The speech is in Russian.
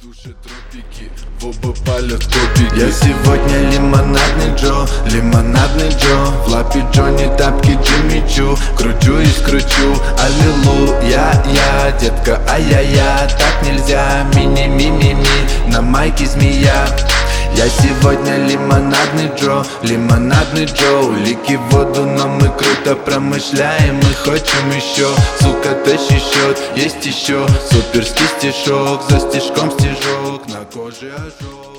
душе тропики, в оба палят копики. Я сегодня лимонадный Джо, в лапе Джонни тапки Джимми Чу. Кручу и скручу, аллилуйя, я, детка, ай-я-я. Так нельзя, мини-ми-ми-ми, на майке змея. Я сегодня лимонадный Джо, улики в воду, но мы круто промышляем. Мы хотим еще, сука, тащи счет. Есть еще суперский стишок, за стишком стежок, на коже ожог.